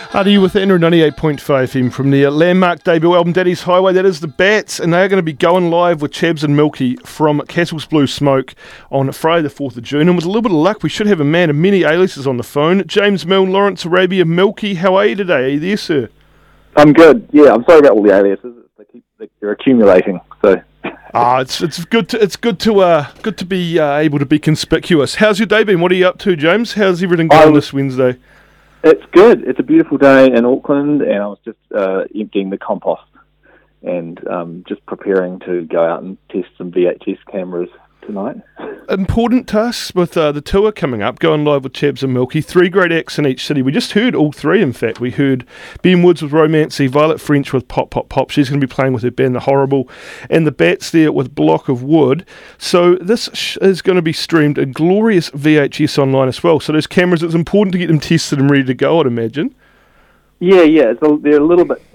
Are you with Andrew 98.5 FM from the landmark debut album Daddy's Highway? That is the Bats, and they are going to be going live with Chabs and Milky from Castles Blue Smoke on Friday the 4th of June. And with a little bit of luck, we should have a man of many aliases on the phone. James Milne, Lawrence Arabia, Milky. How are you today? Are you there, sir? I'm good. Yeah, I'm sorry about all the aliases. They're accumulating. So. It's good to be able to be conspicuous. How's your day been? What are you up to, James? How's everything going this Wednesday? It's good. It's a beautiful day in Auckland, and I was just emptying the compost and just preparing to go out and test some VHS cameras tonight. Important tasks with the tour coming up, going live with Chabs and Milky. 3 great acts in each city. We just heard all 3, in fact. We heard Ben Woods with Romancy, Violet French with Pop Pop Pop. She's going to be playing with her band The Horrible, and the Bats there with Block of Wood. So this is going to be streamed in glorious VHS online as well. So those cameras, it's important to get them tested and ready to go, I'd imagine. Yeah. They're a little bit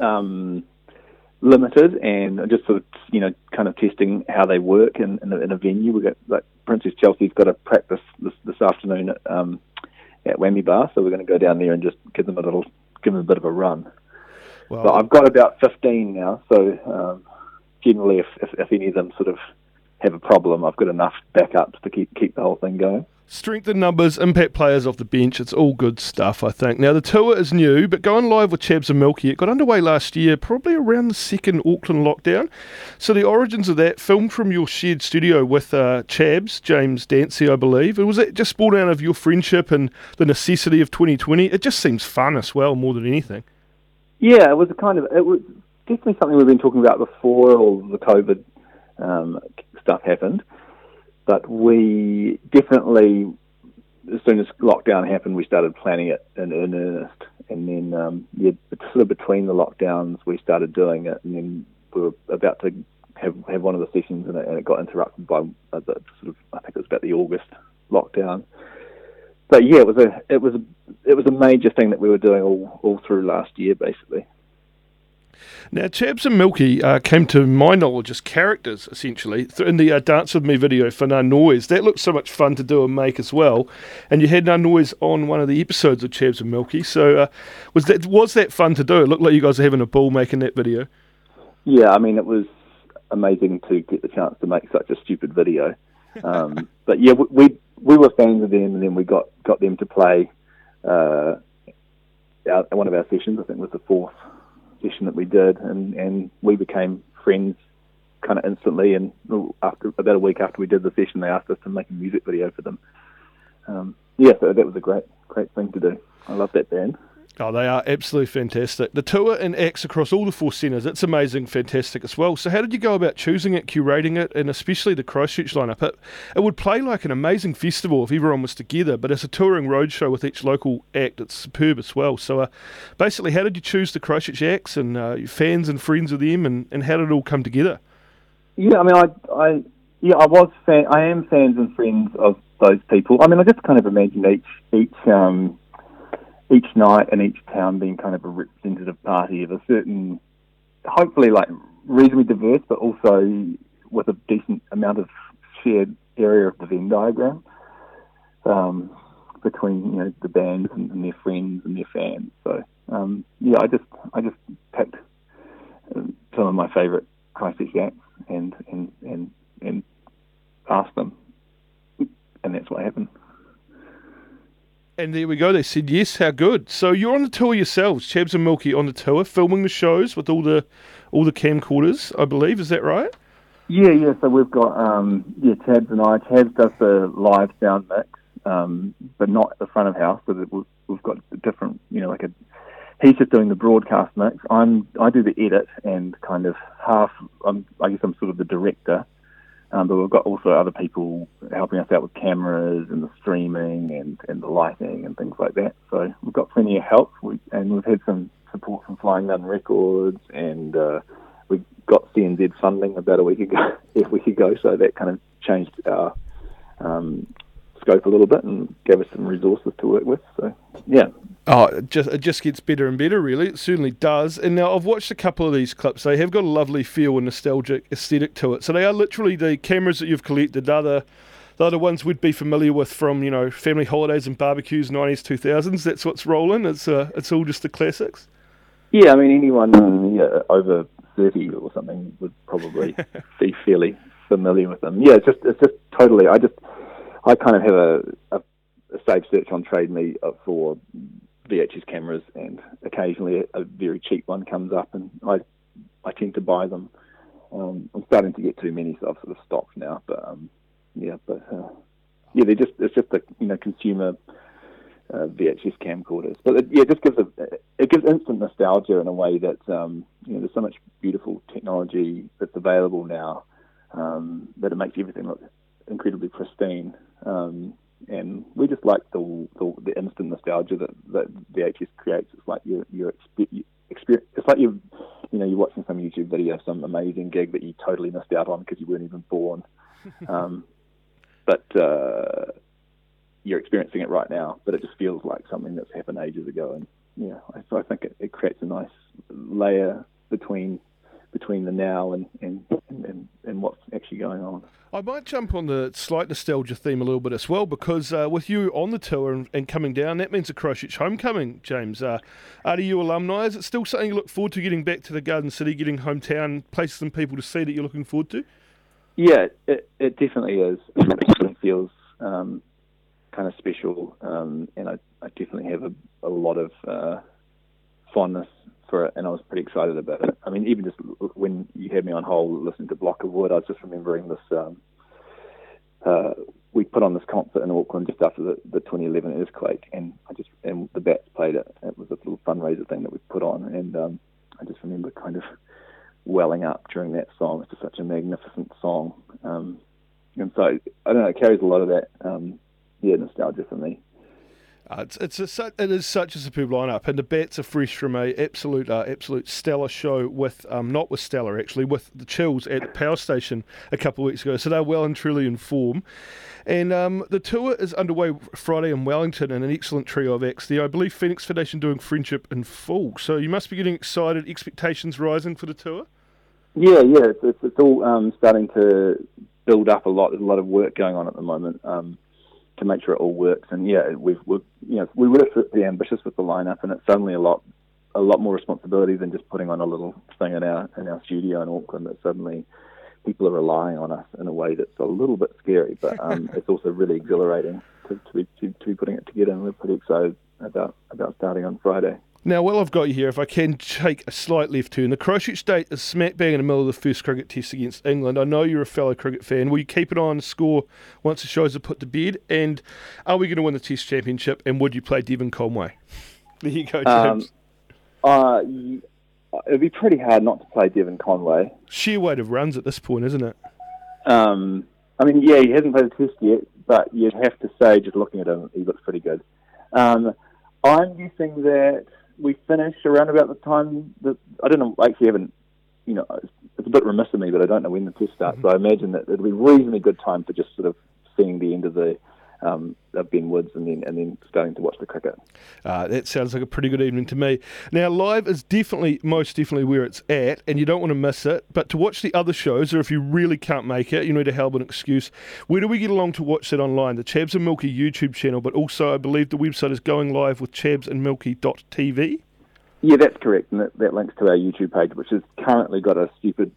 limited, and just sort of, kind of testing how they work in a venue. We've got, like, Princess Chelsea's got a practice this afternoon at Whammy Bar, so we're going to go down there and just give them a bit of a run. Well, so I've got about 15 now, so generally if any of them sort of have a problem, I've got enough backups to keep the whole thing going. Strength in numbers, impact players off the bench, it's all good stuff, I think. Now, the tour is new, but going live with Chabs and Milky, it got underway last year, probably around the second Auckland lockdown. So the origins of that, filmed from your shared studio with Chabs, James Dancy, I believe. Was it just born out of your friendship and the necessity of 2020? It just seems fun as well, more than anything. Yeah, it was definitely something we've been talking about before all the COVID stuff happened. But we definitely, as soon as lockdown happened, we started planning it in earnest. And then, sort of between the lockdowns, we started doing it. And then we were about to have one of the sessions, and it got interrupted by I think it was about the August lockdown. But yeah, it was a major thing that we were doing all through last year, basically. Now, Chabs and Milky came to my knowledge as characters, essentially, in the Dance With Me video for Nā Noise. That looked so much fun to do and make as well. And you had Nā Noise on one of the episodes of Chabs and Milky. So was that fun to do? It looked like you guys were having a ball making that video. Yeah, I mean, it was amazing to get the chance to make such a stupid video. But yeah, we were fans of them, and then we got them to play one of our sessions. I think it was the 4th session that we did, and we became friends kind of instantly. And after about a week after we did the session, they asked us to make a music video for them. So that was a great thing to do. I love that band. Oh, they are absolutely fantastic. The tour and acts across all the 4 centres, it's amazing, fantastic as well. So how did you go about choosing it, curating it, and especially the Christchurch lineup? It would play like an amazing festival if everyone was together, but as a touring roadshow with each local act, it's superb as well. So basically, how did you choose the Christchurch acts, and your fans and friends of them, and how did it all come together? Yeah, I mean, I am fans and friends of those people. I mean, I just kind of imagine each night in each town being kind of a representative party of a certain, hopefully like reasonably diverse, but also with a decent amount of shared area of the Venn diagram between the bands and their friends and their fans. So I just picked some of my favourite Christchurch acts and asked them, and that's what happened. And there we go, they said yes, how good. So you're on the tour yourselves, Chabs and Milky on the tour, filming the shows with all the camcorders, I believe, is that right? Yeah, so we've got, Chabs and I. Chabs does the live sound mix, but not at the front of house, so we've got a different, he's just doing the broadcast mix. I do the edit and kind of I'm sort of the director. But we've got also other people helping us out with cameras and the streaming and the lighting and things like that. So we've got plenty of help, and we've had some support from Flying Nun Records, and we got CNZ funding about a week ago, so that kind of changed our scope a little bit and gave us some resources to work with. So, yeah. Oh, it just gets better and better, really. It certainly does. And now I've watched a couple of these clips. They have got a lovely feel and nostalgic aesthetic to it. So they are literally the cameras that you've collected, are They're the ones we'd be familiar with from, family holidays and barbecues, 90s, 2000s. That's what's rolling. It's all just the classics. Yeah, I mean, anyone over 30 or something would probably be fairly familiar with them. Yeah, it's just totally. I kind of have a safe search on Trade Me for VHS cameras, and occasionally a very cheap one comes up, and I tend to buy them. I'm starting to get too many, so I've sort of stopped now. But they're just the consumer VHS camcorders. But it just gives instant nostalgia in a way that there's so much beautiful technology that's available now that it makes everything look incredibly pristine. And we just like the instant nostalgia that VHS creates. It's like you're it's like you're watching some YouTube video, some amazing gig that you totally missed out on because you weren't even born. But you're experiencing it right now, but it just feels like something that's happened ages ago. And I think it creates a nice layer between the now and what's actually going on. I might jump on the slight nostalgia theme a little bit as well, because with you on the tour and coming down, that means a Christchurch homecoming, James. RDU alumni, is it still something you look forward to, getting back to the Garden City, getting hometown, places and people to see that you're looking forward to? Yeah, it definitely is. It definitely feels kind of special, and I definitely have a lot of fondness for it, and I was pretty excited about it. I mean, even just when you had me on hold listening to Block of Wood, I was just remembering this. We put on this concert in Auckland just after the 2011 earthquake, and the Bats played it. It was a little fundraiser thing that we put on, and I just remember kind of welling up during that song. It's just such a magnificent song, and so I don't know. It carries a lot of that nostalgia for me. It is such a superb lineup, and the Bats are fresh from a absolute stellar show with not with Stellar actually, with the Chills at the Power Station a couple of weeks ago. So they're well and truly in form, and the tour is underway Friday in Wellington, and an excellent trio of acts there. I believe Phoenix Foundation doing Friendship in full. So you must be getting excited. Expectations rising for the tour. Yeah, it's all starting to build up a lot. There's a lot of work going on at the moment. To make sure it all works, and we were pretty ambitious with the lineup, and it's suddenly a lot more responsibility than just putting on a little thing in our studio in Auckland. That suddenly people are relying on us in a way that's a little bit scary, but it's also really exhilarating to be putting it together, and we're pretty excited about starting on Friday. Now, while I've got you here, if I can take a slight left turn, the Christchurch date is smack bang in the middle of the first cricket test against England. I know you're a fellow cricket fan. Will you keep an eye on the score once the shows are put to bed? And are we going to win the Test Championship? And would you play Devon Conway? There you go, James. It'd be pretty hard not to play Devon Conway. Sheer weight of runs at this point, isn't it? I mean, he hasn't played a test yet, but you'd have to say, just looking at him, he looks pretty good. I'm guessing that we finish around about the time that, I don't know, I actually haven't, it's a bit remiss of me, but I don't know when the test starts, so I imagine that it'll be reasonably good time for just sort of seeing the end of the of Ben Woods and then starting to watch the cricket. That sounds like a pretty good evening to me. Now, live is most definitely where it's at, and you don't want to miss it, but to watch the other shows, or if you really can't make it, you need a hell of an excuse. Where do we get along to watch that online? The Chabs and Milky YouTube channel, but also I believe the website is going live with chabsandmilky.tv. Yeah, that's correct, and that links to our YouTube page, which has currently got a stupid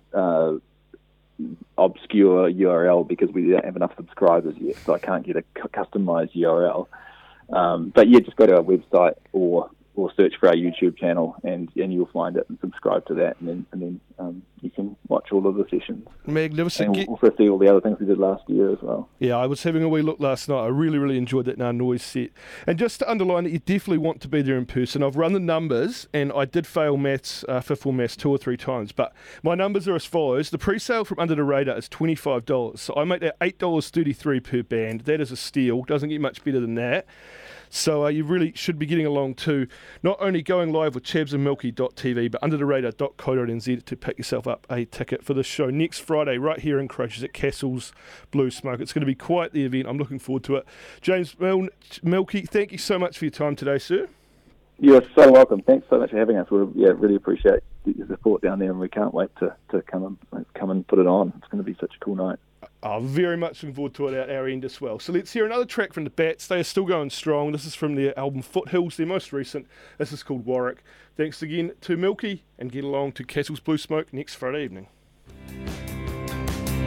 obscure URL because we don't have enough subscribers yet, so I can't get a customized URL. But just go to our website or search for our YouTube channel, and you'll find it and subscribe to that, and then you can watch all of the sessions. Magnificent. And also see all the other things we did last year as well. Yeah, I was having a wee look last night. I really, really enjoyed that Ngā Noise set. And just to underline it, you definitely want to be there in person. I've run the numbers, and I did fail maths, fifth form maths 2 or 3 times, but my numbers are as follows. The pre-sale from Under the Radar is $25, so I make that $8.33 per band. That is a steal. Doesn't get much better than that. So you really should be getting along to not only going live with chabsandmilky.tv, but undertheradar.co.nz to pick yourself up a ticket for the show next Friday right here in Christchurch at Castle's Blue Smoke. It's going to be quite the event. I'm looking forward to it. James Milky, thank you so much for your time today, sir. You're so welcome. Thanks so much for having us. We really appreciate your support down there, and we can't wait to come and put it on. It's going to be such a cool night. Oh, very much looking forward to it at our end as well. So let's hear another track from the Bats. They are still going strong. This is from their album Foothills, their most recent. This is called Warwick. Thanks again to Milky, and get along to Castle's Blue Smoke next Friday evening.